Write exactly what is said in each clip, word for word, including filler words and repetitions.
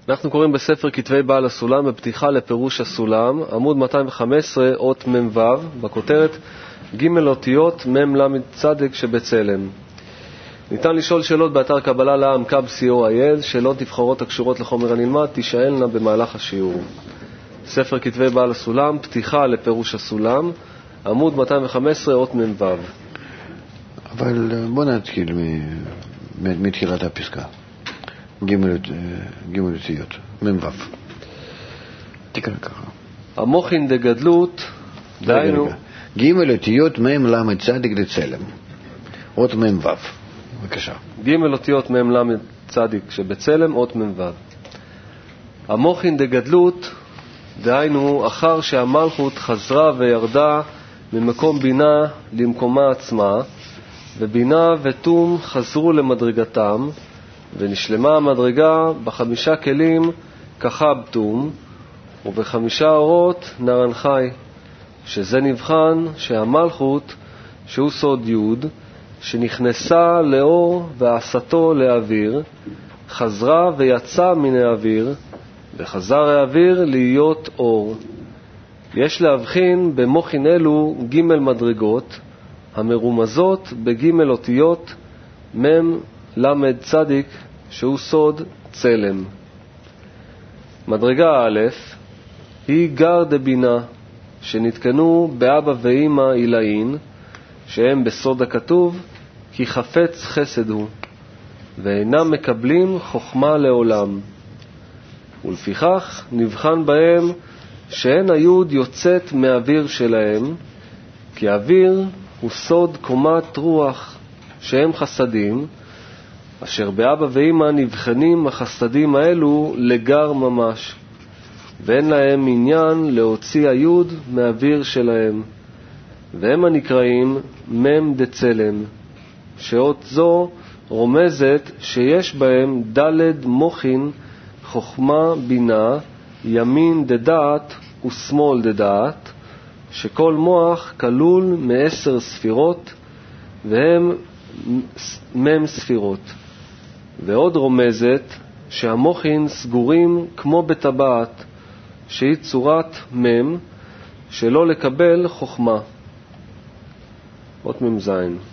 אנחנו קוראים בספר כתבי בעל הסולם בפתיחה לפירוש הסולם, עמוד מאתיים וחמש עשרה, אות מ"ו, בכותרת ג' אותיות מ' ל' צדק שבצלם. ניתן לשאול שאלות באתר קבלה לעם קו סי או איי אל, שאלות נבחרות הקשורות לחומר הנלמד תשאלנה במהלך השיעור. ספר כתבי בעל הסולם, פתיחה לפירוש הסולם, עמוד מאתיים וחמש עשרה, אות מ"ו. אבל בוא נתחיל מתחילת הפסקה. ג' אותיות, מ"ו. תקרא ככה. המוחין דגדלות, דהיינו... ג' אותיות מ' ל' צדיק דצלם. אות מ"ו. בבקשה. ג' אותיות מ' ל' צדיק שבצלם, אות מ"ו. המוחין דגדלות, דהיינו אחר שהמלכות חזרה וירדה ממקום בינה למקומה עצמה, ובינה ותום חזרו למדרגתם, ונשלמה המדרגה בחמישה כלים כחב תום, ובחמישה אורות נרן חי, שזה נבחן שהמלכות, שהוא סוד יוד, שנכנסה לאור ועשתו לאוויר, חזרה ויצא מן האוויר, וחזר האוויר להיות אור. יש להבחין במוחין אלו ג' מדרגות, המרומזות בג' אותיות מ' ל' צדיק, שהוא סוד צלם. מדרגה א' היא גר דבינה, שנתקנו באבא ואמא אילאין, שהם בסוד הכתוב, כי חפץ חסד הוא, ואינם מקבלים חוכמה לעולם. ולפיכך נבחן בהם שאין היוד יוצאת מאוויר שלהם, כי האוויר הוא סוד קומת רוח, שהם חסדים, אשר באבא ואמא נבחנים החסדים האלו לגר ממש, ואין להם עניין להוציא היוד מאוויר שלהם, והם הנקראים מ' דצלם, שאות זו רומזת שיש בהם ד' מוחין, חוכמה בינה, ימין דדעת ושמאל דדעת, שכל מוח כלול מעשר ספירות, והם מ' ספירות. ועוד רומזת שהמוחין סגורים כמו בטבעת, שהיא צורת מ', שלא לקבל חוכמה. אות מ"ז.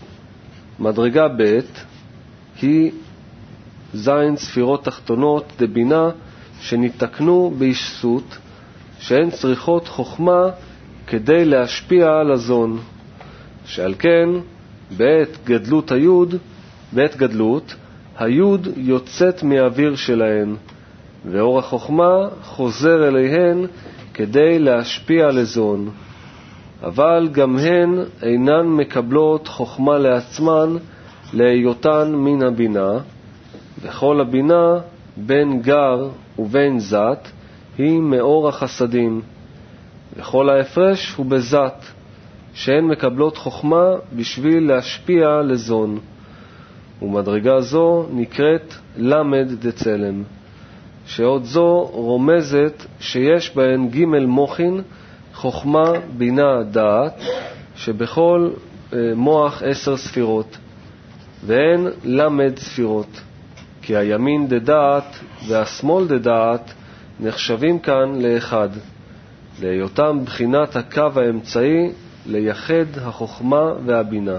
מדרגה ב' היא זין ספירות תחתונות דבינה, שנתקנו בישסות, שהן צריכות חוכמה כדי להשפיע על הזון, שעל כן בעת גדלות היוד, בעת גדלות היוד יוצאת מהאוויר שלהן, ואור החוכמה חוזר אליהן כדי להשפיע לזון. אבל גם הן אינן מקבלות חוכמה לעצמן, להיותן מן הבינה, וכל הבינה בין גר ובין זת היא מאור החסדים, וכל ההפרש הוא בזת, שהן מקבלות חוכמה בשביל להשפיע לזון. ומדרגה זו נקראת למד דצלם, שעוד זו רומזת שיש בהן ג' מוחין, חוכמה בינה דעת, שבכל מוח עשר ספירות, והן למד ספירות, כי הימין דדעת והשמאל דדעת נחשבים כאן לאחד, להיותם בחינת הקו האמצעי ליחד החוכמה והבינה.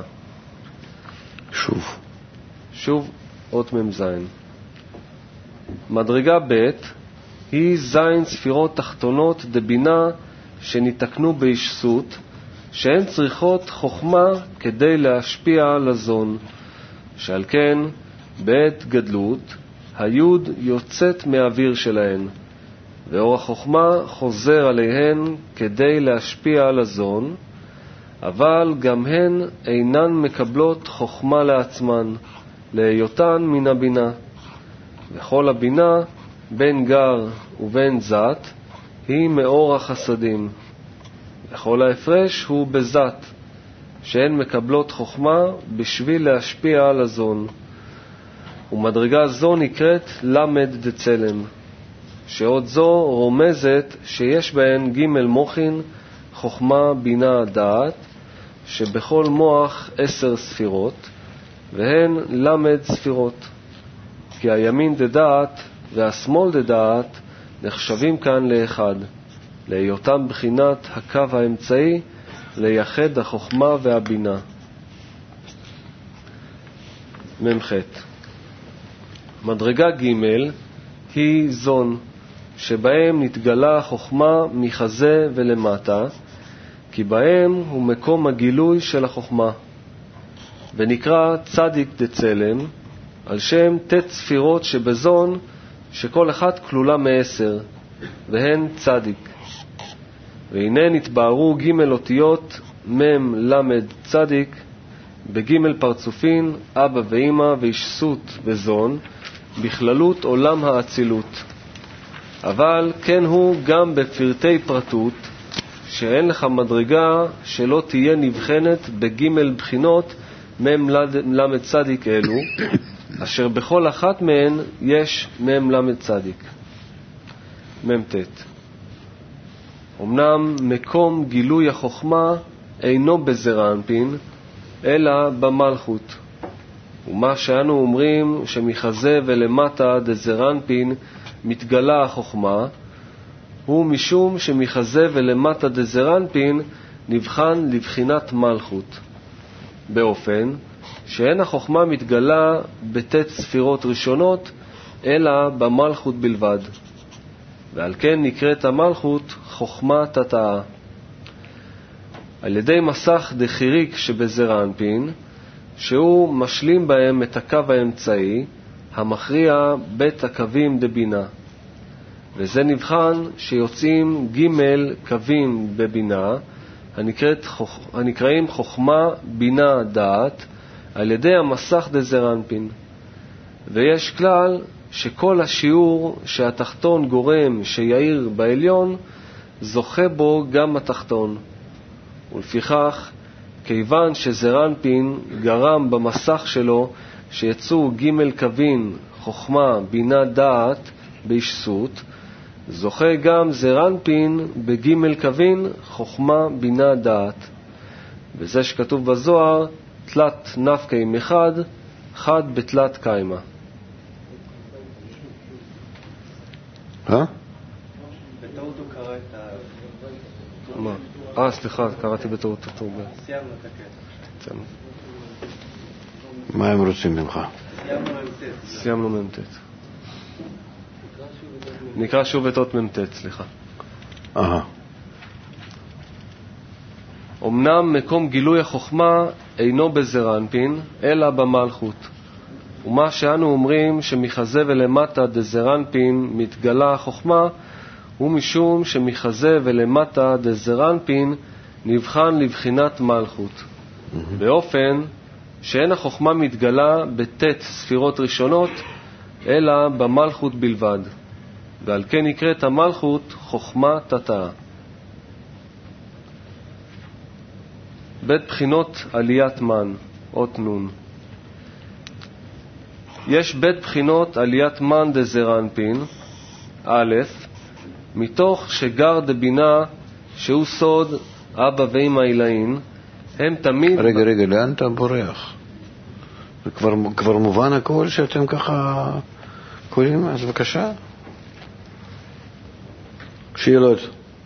שוב. שוב אות מ"ז. מדרגה ב' היא זין ספירות תחתונות דבינה, שנתקנו בישסות, שהן צריכות חוכמה כדי להשפיע לזון, שעל כן בעת גדלות היוד יוצאת מהאוויר שלהן, ואור החוכמה חוזר עליהן כדי להשפיע לזון, אבל גם הן אינן מקבלות חוכמה לעצמן, להיותן מן הבינה, וכל הבינה בין גר ובין זת היא מאור החסדים, וכל ההפרש הוא בזת, שהן מקבלות חוכמה בשביל להשפיע על הזון. ומדרגה זו נקראת למד דצלם, שעוד זו רומזת שיש בהן ג' מוחין, חוכמה בינה דעת, שבכל מוח עשר ספירות, והן למד ספירות, כי הימין דדעת והשמאל דדעת נחשבים כאן לאחד, להיותם בחינת הקו האמצעי לייחד החוכמה והבינה. ממח. מדרגה ג' היא זון, שבהם נתגלה החוכמה מחזה ולמטה, כי בהם הוא מקום הגילוי של החוכמה, ונקרא צדיק דצלם, על שם תת ספירות שבזון, שכל אחת כלולה מעשר, והן צדיק. והנה נתבהרו ג' אותיות מם למד צדיק, בג' פרצופין, אבא ואמא וישסות וזון, בכללות עולם האצילות. אבל כן הוא גם בפרטי פרטות, שאין לך מדרגה שלא תהיה נבחנת בג' בחינות מם למד צדיק אלו, אשר בכל אחת מהן יש מם למד צדיק. ממתת. אמנם מקום גילוי החוכמה אינו בזעיר אנפין, אלא במלכות. ומה שאנו אומרים שמחזה ולמטה דזעיר אנפין מתגלה החוכמה, הוא משום שמחזה ולמטה דזעיר אנפין נבחן לבחינת מלכות, באופן שאין החוכמה מתגלה בתת ספירות ראשונות, אלא במלכות בלבד. ועל כן נקראת המלכות חוכמה תתאה. על ידי מסך דחיריק שבזעיר אנפין, שהוא משלים בהם את הקו האמצעי, המכריע בית הקווים דבינה. וזה נבחן שיוצאים ג' קווים בבינה, הנקראת, הנקראים חוכמה בינה דעת, על ידי המסך דזעיר אנפין. ויש כלל שכל השיעור שהתחתון גורם שיעיר בעליון, זוכה בו גם התחתון. ולפיכך, כיוון שזעיר אנפין גרם במסך שלו שיצאו ג' קווים חוכמה בינה דעת בישסות, זוכה גם זעיר אנפין בג' קווים חוכמה בינה דעת. וזה שכתוב בזוהר, תלת נפקא מחד, חד בתלת קיימה. אה? בטעות הוא קרא את ה... מה? אה, סליחה, קראתי בטעות אותו. סיימנו את הקטע. מה הם רוצים ממך? סיימנו ממתת. סיימנו ממתת. נקרא שוב את אות ממתת, סליחה. אהה. אמנם מקום גילוי החוכמה אינו בזעיר אנפין, אלא במלכות. ומה שאנו אומרים שמחזה ולמטה דזעיר אנפין מתגלה החוכמה, הוא משום שמחזה ולמטה דזעיר אנפין נבחן לבחינת מלכות, באופן שאין החוכמה מתגלה בתת ספירות ראשונות, אלא במלכות בלבד. ועל כן נקראת המלכות חוכמה תתאה. בית בחינות עליית מן, אות נון. יש בית בחינות עליית מן דזעיר אנפין, א', מתוך שגר דבינה, שהוא סוד אבא ואמא עילאין, הם תמיד... רגע, רגע, לאן אתה בורח? זה כבר, כבר מובן הכל שאתם ככה קוראים? אז בבקשה. שאלות.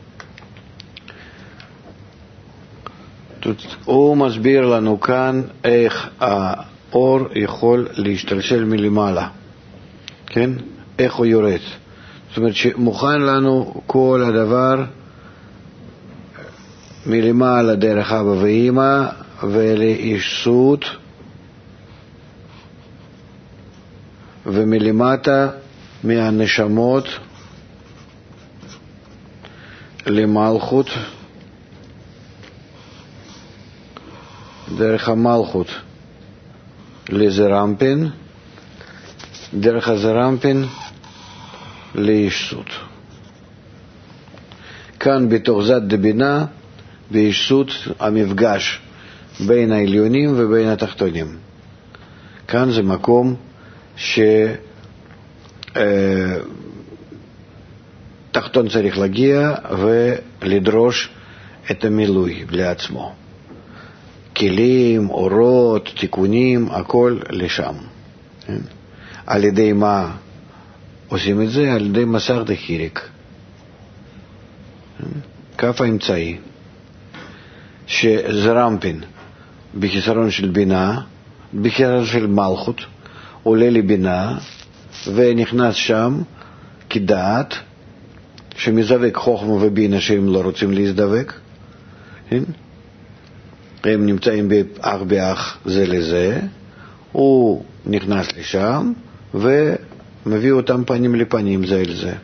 הוא מסביר לנו כאן איך האור יכול להשתלשל מלמעלה, כן? איך הוא יורד. זאת אומרת שמוכן לנו כל הדבר מלמעלה דרך אבא ואמא ולאישות, ומלמטה מהנשמות למלכות, דרך המלכות לזעיר אנפין, דרך הזעיר אנפין לאישות. כאן בתוך זת דבינה, באישות המפגש בין העליונים ובין התחתונים. כאן זה מקום שתחתון צריך להגיע ולדרוש את המילוי לעצמו. כלים, אורות, תיקונים, הכל לשם. על ידי מה עושים את זה על ידי מסך דחיריק. כף האמצעי, שזרמפין בחיסרון של בינה, בחיסרון של מלכות, עולה לבינה ונכנס שם כדעת, שמזדבק חוכמה ובינה שהם לא רוצים להזדבק. הם נמצאים באח באח זה לזה, הוא נכנס לשם ומביא אותם פנים לפנים זה אל זה.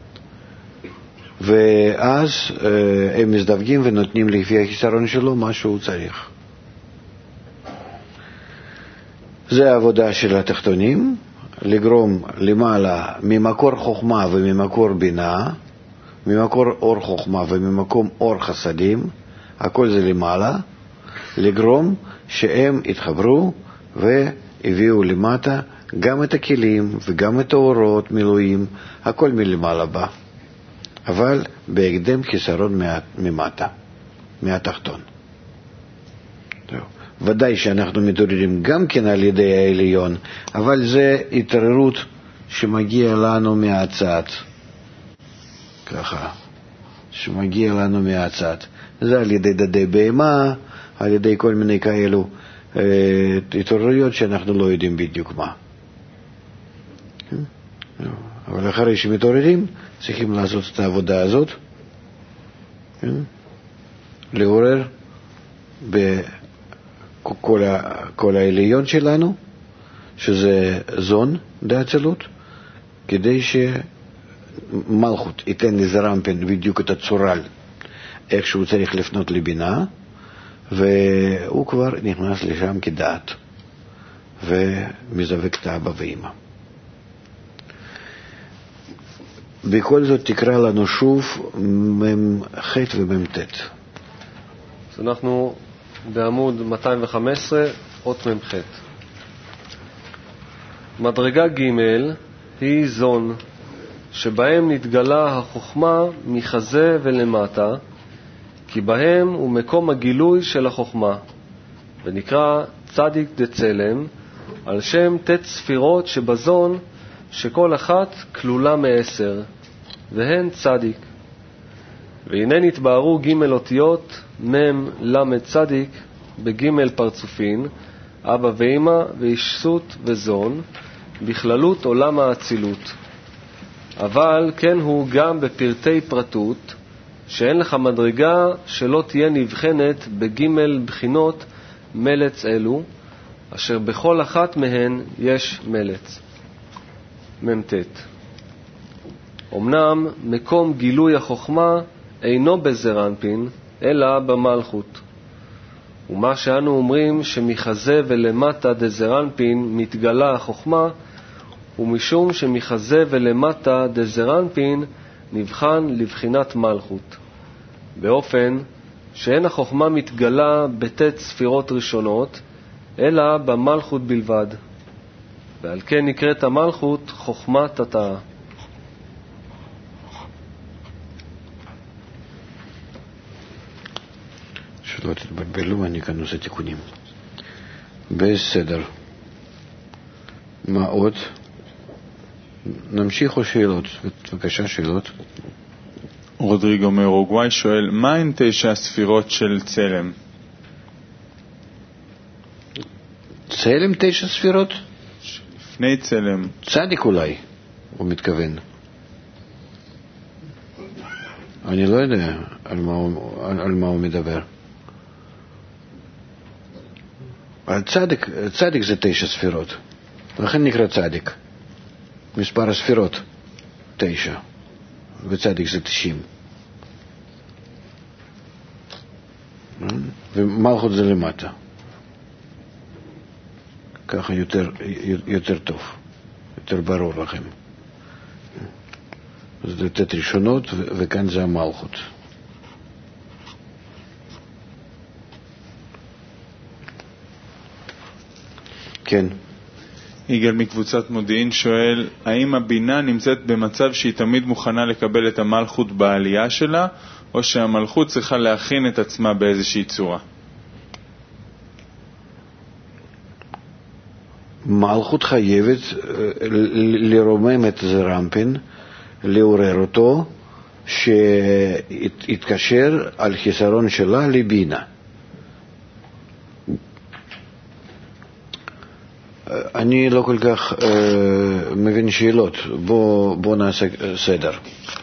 ואז אה, הם מזדווגים ונותנים לפי החיסרון שלו מה שהוא צריך. זה העבודה של התחתונים, לגרום למעלה ממקור חוכמה וממקור בינה, ממקור אור חוכמה וממקום אור חסדים, הכל זה למעלה, לגרום שהם יתחברו והביאו למטה גם את הכלים וגם את האורות מילואים, הכל מלמעלה בא. אבל בהקדם חיסרון ממטה, מהתחתון. ודאי שאנחנו מתעוררים גם כן על ידי העליון, אבל זה התעוררות שמגיע לנו מהצד. ככה, שמגיע לנו מהצד. זה על ידי דדי בהמה, על ידי כל מיני כאלו התעוררויות שאנחנו לא יודעים בדיוק מה. אבל אחרי שמתעוררים, צריכים לעשות את העבודה הזאת, לעורר בכל כל העליון שלנו, שזה זון דאצילות, כדי שמלכות ייתן לזרמפין בדיוק את הצורה, איך שהוא צריך לפנות לבינה, והוא כבר נכנס לשם כדעת, ומזווק את האבא ואמא. בכל זאת תקרא לנו שוב מ"ח ומ"ט. אז אנחנו בעמוד מאתיים וחמש עשרה, אות מ"ח. מדרגה ג' היא זון, שבהם נתגלה החוכמה מחזה ולמטה, כי בהם הוא מקום הגילוי של החוכמה, ונקרא צדיק דצלם, על שם תת ספירות שבזון, שכל אחת כלולה מעשר, והן צדיק. והנה נתבהרו ג' אותיות מ' ל' צדיק בג' פרצופין, אבא ואמא וישות וזון, בכללות עולם האצילות. אבל כן הוא גם בפרטי פרטות, שאין לך מדרגה שלא תהיה נבחנת בג' בחינות מלץ אלו, אשר בכל אחת מהן יש מלץ. מ"ט. אמנם מקום גילוי החוכמה אינו בזרנפין, אלא במלכות. ומה שאנו אומרים שמחזה ולמטה דזרנפין מתגלה החוכמה, ומשום שמחזה ולמטה דזרנפין נבחן לבחינת מלכות, באופן שאין החוכמה מתגלה בתת ספירות ראשונות, אלא במלכות בלבד. ועל כן נקראת המלכות חוכמת התאה. שלא תתבלבלו, אני כאן עושה תיקונים. בסדר. מה עוד? נמשיך או שאלות? בבקשה, שאלות. רודריגו מאורוגוואי שואל, מה הן תשע הספירות של צלם? צלם תשע ספירות? לפני צלם. צדיק אולי, הוא מתכוון. אני לא יודע על מה הוא, על, על מה הוא מדבר. צדיק, צדיק זה תשע ספירות. לכן נקרא צדיק. מספר הספירות, תשע. וצדיק זה תשעים. ומלכות זה למטה. ככה יותר, יותר טוב, יותר ברור לכם. זה תת ראשונות, וכאן זה המלכות. כן. יגאל מקבוצת מודיעין שואל, האם הבינה נמצאת במצב שהיא תמיד מוכנה לקבל את המלכות בעלייה שלה, או שהמלכות צריכה להכין את עצמה באיזושהי צורה? מלכות חייבת לרומם את זרמפין, לעורר אותו, שיתקשר על חיסרון שלה לבינה. אני לא כל כך אה, מבין שאלות. בוא, בוא נעשה סדר.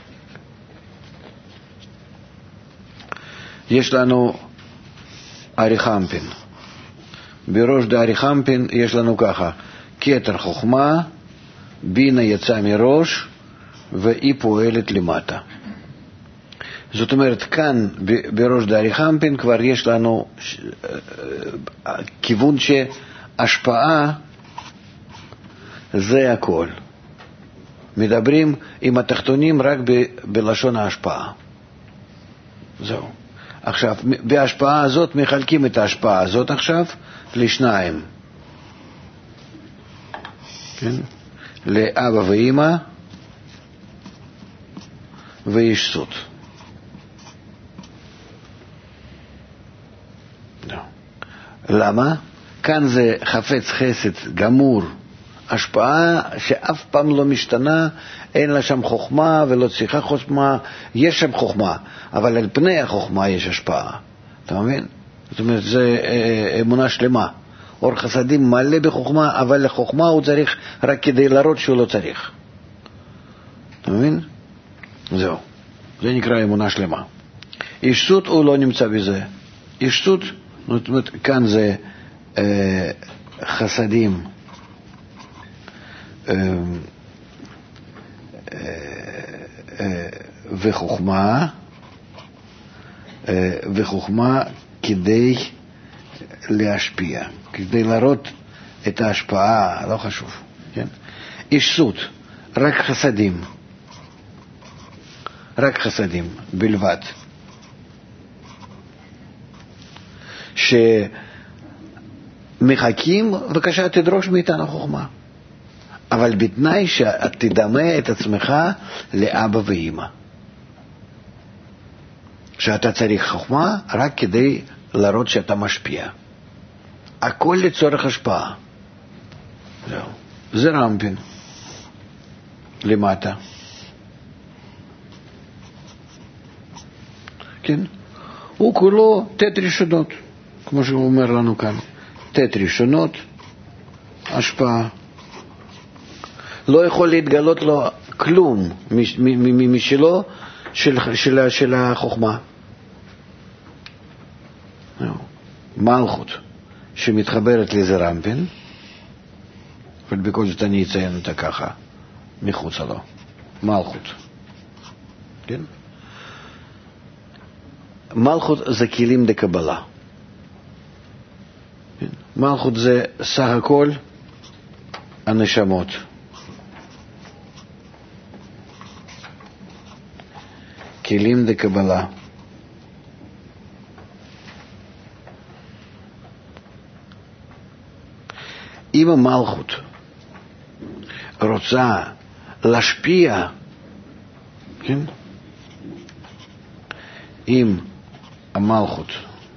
יש לנו אריחמפין. בראש דאריחמפין יש לנו ככה, כתר חוכמה, בינה יצא מראש, והיא פועלת למטה. זאת אומרת, כאן בראש דאריחמפין כבר יש לנו כיוון שהשפעה זה הכל. מדברים עם התחתונים רק ב, בלשון ההשפעה. זהו. עכשיו, בהשפעה הזאת מחלקים את ההשפעה הזאת עכשיו לשניים. כן? לאבא ואמא וישסות. למה? כאן זה חפץ חסד גמור, השפעה שאף פעם לא משתנה, אין לה שם חוכמה ולא צריכה חוכמה, יש שם חוכמה, אבל על פני החוכמה יש השפעה. אתה מבין? זאת אומרת, זה אה, אמונה שלמה. אור חסדים מלא בחוכמה, אבל לחוכמה הוא צריך רק כדי להראות שהוא לא צריך. אתה מבין? זהו. זה נקרא אמונה שלמה. ישסות הוא לא נמצא בזה. ישסות, זאת אומרת, כאן זה אה, חסדים, אה, אה, וחוכמה, אה, וחוכמה כדי להשפיע, כדי להראות את ההשפעה, לא חשוב, כן? ישסות, רק חסדים, רק חסדים בלבד. שמחכים, בבקשה תדרוש מאיתנו חוכמה. אבל בתנאי שתדמה את עצמך לאבא ואמא. שאתה צריך חוכמה רק כדי להראות שאתה משפיע. הכל לצורך השפעה. זהו. זה רמפין. למטה. כן? הוא כולו תת ראשונות. כמו שהוא אומר לנו כאן, תת ראשונות, השפעה. לא יכול להתגלות לו כלום משלו של, של, של החוכמה. מלכות שמתחברת לזה רמפין, אבל בכל זאת אני אציין אותה ככה, מחוץ לו. מלכות. כן? מלכות זה כלים לקבלה. מלכות זה סך הכל הנשמות. כלים לקבלה. אם המלכות רוצה להשפיע, כן? אם המלכות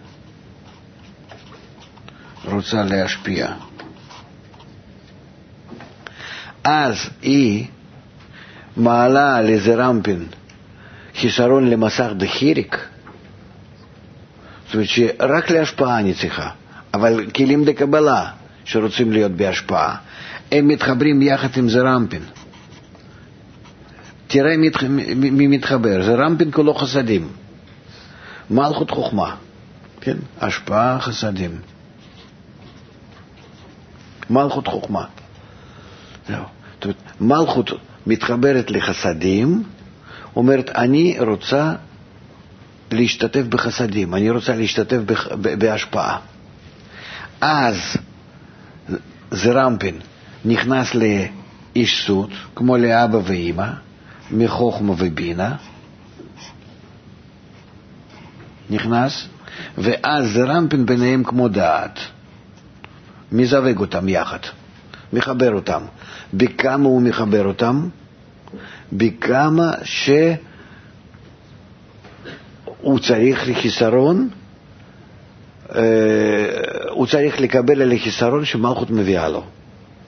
רוצה להשפיע, אז היא מעלה על איזה רמפין חיסרון למסך דחיריק. זאת אומרת שרק להשפעה אני צריכה, אבל כלים לקבלה שרוצים להיות בהשפעה, הם מתחברים יחד עם זה רמפין. תראה מי מתחבר, זה רמפין כולו חסדים. מלכות חוכמה, כן? השפעה חסדים. מלכות חוכמה. זהו. זאת אומרת, מלכות מתחברת לחסדים, אומרת, אני רוצה להשתתף בחסדים, אני רוצה להשתתף בהשפעה. אז זה רמפין נכנס לאישסות, כמו לאבא ואמא, מחוכמה ובינה, נכנס, ואז זה רמפין ביניהם כמו דעת. מזווג אותם יחד, מחבר אותם. בכמה הוא מחבר אותם? בכמה שהוא צריך לחיסרון, הוא צריך לקבל על החיסרון שמלכות מביאה לו.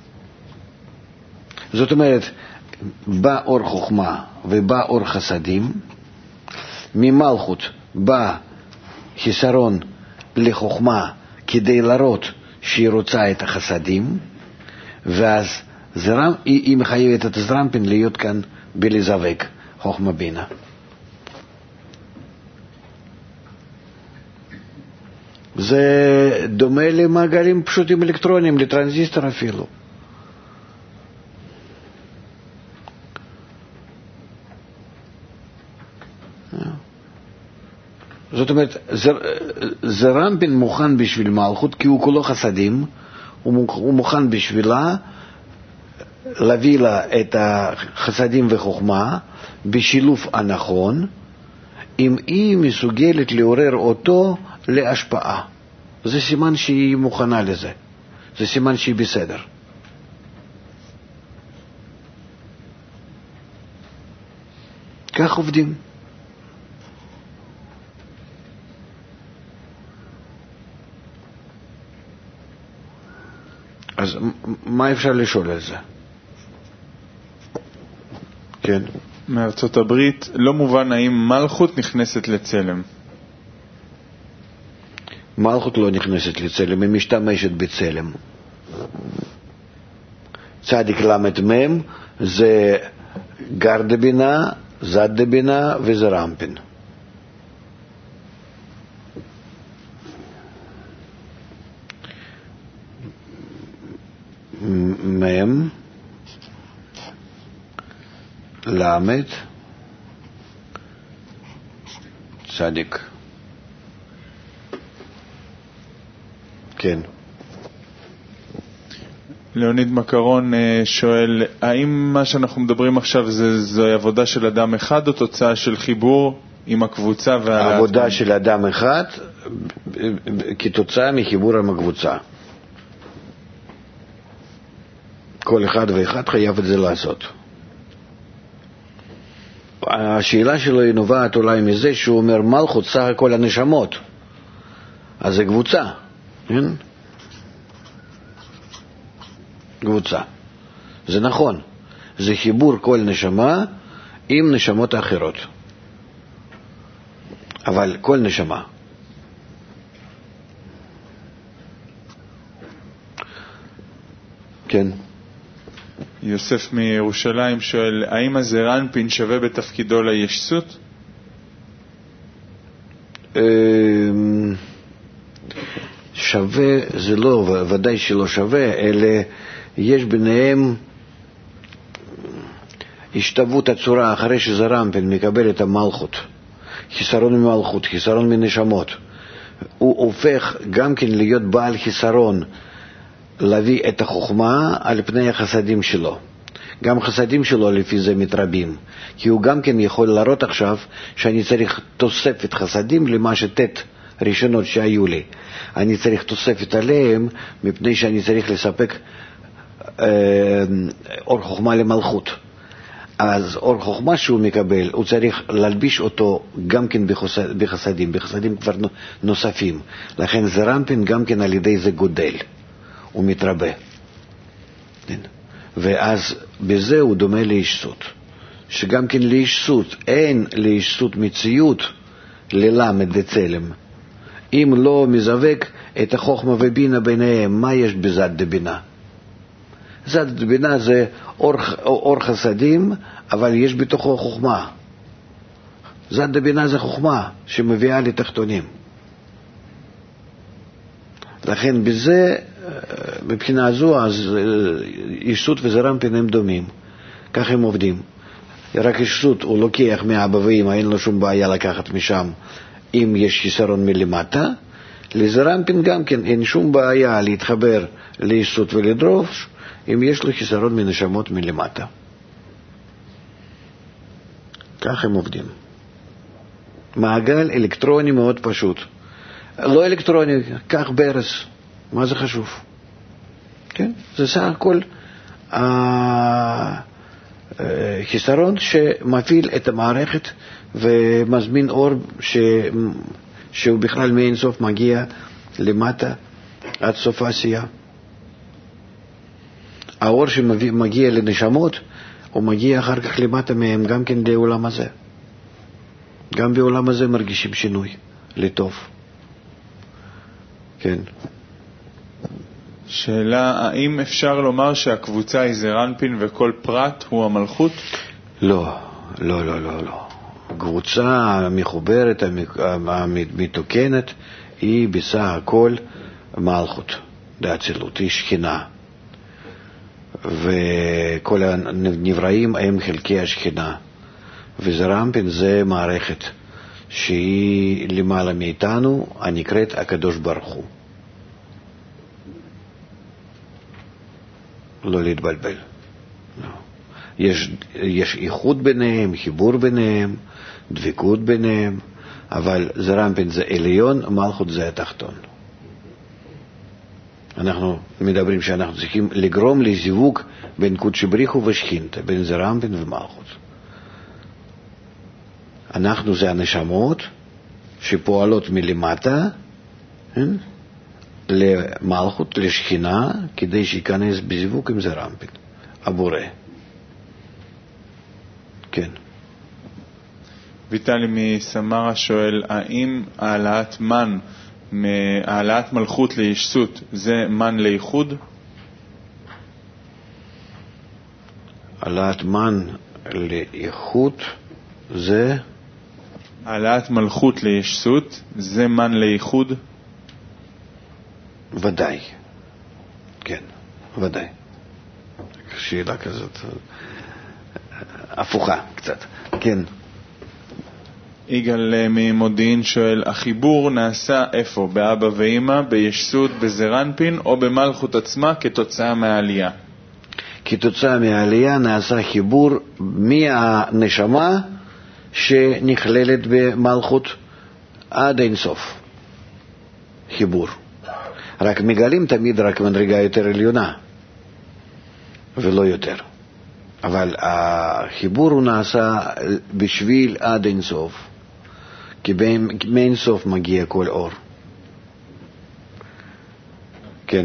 זאת אומרת, בא אור חוכמה ובא אור חסדים, ממלכות בא חיסרון לחוכמה כדי להראות שהיא רוצה את החסדים, ואז זרם, היא, היא מחייבת את הזרמפין להיות כאן בלזווק חוכמה בינה. זה דומה למעגלים פשוטים אלקטרוניים, לטרנזיסטור אפילו. זאת אומרת, זרמפין מוכן בשביל מלכות, כי הוא כולו חסדים, הוא מוכן בשבילה להביא לה את החסדים וחוכמה בשילוב הנכון, אם היא מסוגלת לעורר אותו להשפעה. זה סימן שהיא מוכנה לזה. זה סימן שהיא בסדר. כך עובדים. אז מה אפשר לשאול על זה? כן. מארצות הברית לא מובן האם מלכות נכנסת לצלם. מלכות לא נכנסת לצלם, היא משתמשת בצלם. צדיק למד מם זה גר דבינה, זד דבינה וזה רמפין. מם למד צדיק. כן. ליאוניד מקרון שואל, האם מה שאנחנו מדברים עכשיו זה, זו עבודה של אדם אחד או תוצאה של חיבור עם הקבוצה? עבודה של אדם אחד כתוצאה מחיבור עם הקבוצה. כל אחד ואחד חייב את זה לעשות. השאלה שלו היא נובעת אולי מזה שהוא אומר מלכות סך הכל הנשמות, אז זה קבוצה, כן? קבוצה. זה נכון, זה חיבור כל נשמה עם נשמות האחרות, אבל כל נשמה. כן. יוסף מירושלים שואל, האם הזרנפין שווה בתפקידו לישסות? שווה זה לא, ודאי שלא שווה, אלא יש ביניהם השתוות הצורה אחרי שזרנפין מקבל את המלכות, חיסרון ממלכות, חיסרון מנשמות, הוא הופך גם כן להיות בעל חיסרון, להביא את החוכמה על פני החסדים שלו. גם חסדים שלו לפי זה מתרבים, כי הוא גם כן יכול להראות עכשיו שאני צריך תוספת חסדים למה שתת ראשונות שהיו לי. אני צריך תוספת עליהם מפני שאני צריך לספק אה, אור חוכמה למלכות. אז אור חוכמה שהוא מקבל, הוא צריך להלביש אותו גם כן בחסד, בחסדים, בחסדים כבר נוספים. לכן זרנפין גם כן על ידי זה גודל. הוא מתרבה. ואז בזה הוא דומה לישסות. שגם כן לישסות, אין לישסות מציאות ללמד דצלם. אם לא מזווק את החוכמה ובינה ביניהם, מה יש בזד דבינה? זד דבינה זה אור, אור חסדים, אבל יש בתוכו חוכמה. זד דבינה זה חוכמה שמביאה לתחתונים. לכן בזה, מבחינה זו, אז ישסות וזרנפין הם דומים. כך הם עובדים. רק ישסות הוא לוקח מאבא ואמא, אין לו שום בעיה לקחת משם, אם יש חיסרון מלמטה. לזרנפין גם כן אין שום בעיה להתחבר לישסות ולדרוש, אם יש לו חיסרון מנשמות מלמטה. כך הם עובדים. מעגל אלקטרוני מאוד פשוט. לא אלקטרוני, כך ברס. מה זה חשוב? כן? זה סך הכל החיסרון שמפעיל את המערכת ומזמין אור ש... שהוא בכלל מאין סוף מגיע למטה עד סוף העשייה. האור שמגיע לנשמות, הוא מגיע אחר כך למטה מהם גם כן לעולם הזה. גם בעולם הזה מרגישים שינוי, לטוב. כן. שאלה, האם אפשר לומר שהקבוצה היא זרנפין וכל פרט הוא המלכות? לא, לא, לא, לא, לא. הקבוצה המחוברת, המתוקנת, היא בסך הכל מלכות, דאצילות, היא שכינה. וכל הנבראים הם חלקי השכינה. וזרנפין זה מערכת שהיא למעלה מאיתנו, הנקראת הקדוש ברוך הוא. לא להתבלבל. לא. יש, יש איחוד ביניהם, חיבור ביניהם, דבקות ביניהם, אבל זרנפין זה עליון, מלכות זה התחתון. אנחנו מדברים שאנחנו צריכים לגרום לזיווג בין קודשי בריחו ושכינתה, בין זרנפין ומלכות. אנחנו זה הנשמות שפועלות מלמטה, כן? למלכות, לשכינה, כדי שיכנס בזיווג עם זרנפין, הבורא. כן. ויטלי מסמרה שואל, האם העלאת מן, העלאת מלכות לישות, זה מן לייחוד? העלאת מן לייחוד זה... העלאת מלכות לישות, זה מן לייחוד? ודאי. כן, ודאי. שאלה כזאת הפוכה קצת. כן. יגאל ממודיעין שואל, החיבור נעשה איפה? באבא ואמא, בישות, בזרנפין או במלכות עצמה כתוצאה מהעלייה? כתוצאה מהעלייה נעשה חיבור מהנשמה שנכללת במלכות עד אין סוף. חיבור. רק מגלים תמיד רק מדרגה יותר עליונה ולא יותר. אבל החיבור הוא נעשה בשביל עד אין סוף, כי מאין סוף מגיע כל אור. כן.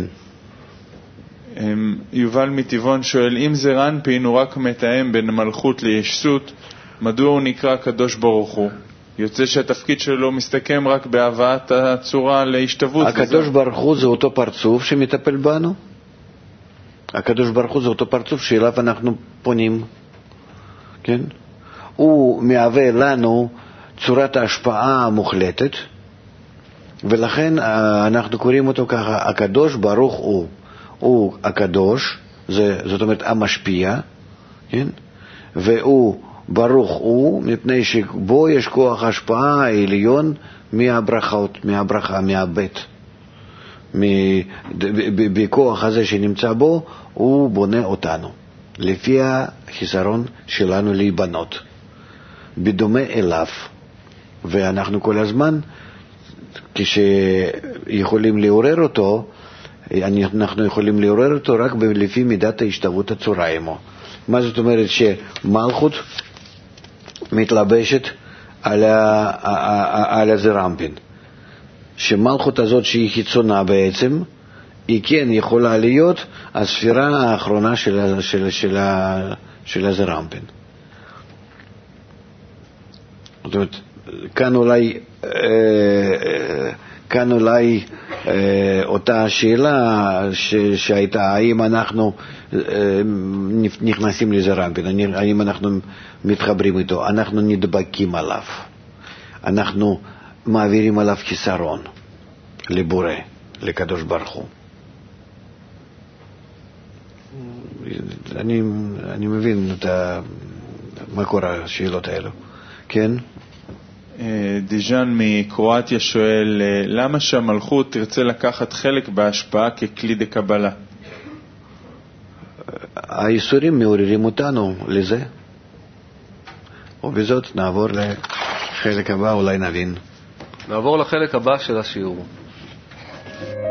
יובל מטבעון שואל, אם זרנפין הוא רק מתאם בין מלכות לישות, מדוע הוא נקרא קדוש ברוך הוא? יוצא שהתפקיד שלו מסתכם רק בהבאת הצורה להשתוות. הקדוש ברוך הוא זה אותו פרצוף שמטפל בנו. הקדוש ברוך הוא זה אותו פרצוף שאליו אנחנו פונים. כן? הוא מהווה לנו צורת ההשפעה מוחלטת, ולכן אנחנו קוראים אותו ככה, הקדוש ברוך הוא. הוא הקדוש, זה, זאת אומרת המשפיע, כן? והוא ברוך הוא, מפני שבו יש כוח השפעה העליון מהברכות, מהברכה, מהבית. בכוח הזה שנמצא בו, הוא בונה אותנו, לפי החיסרון שלנו להיבנות, בדומה אליו. ואנחנו כל הזמן, כשיכולים לעורר אותו, אנחנו יכולים לעורר אותו רק לפי מידת ההשתוות הצורה עמו. מה זאת אומרת? שמלכות מתלבשת על, ה, על הזרנפין. שמלכות הזאת שהיא חיצונה בעצם, היא כן יכולה להיות הספירה האחרונה של, של, של, של הזרנפין. זאת אומרת, כאן אולי, כאן אולי אותה השאלה שהייתה, האם אנחנו נכנסים לזרנפין, האם אנחנו מתחברים איתו, אנחנו נדבקים עליו, אנחנו מעבירים עליו חיסרון לבורא, לקדוש ברוך הוא. אני, אני מבין את מקור השאלות האלו. כן? דיז'אן מקרואטיה שואל, למה שהמלכות תרצה לקחת חלק בהשפעה ככלי דקבלה? האיסורים מעוררים אותנו לזה. ובזאת נעבור לחלק הבא, אולי נבין. נעבור לחלק הבא של השיעור.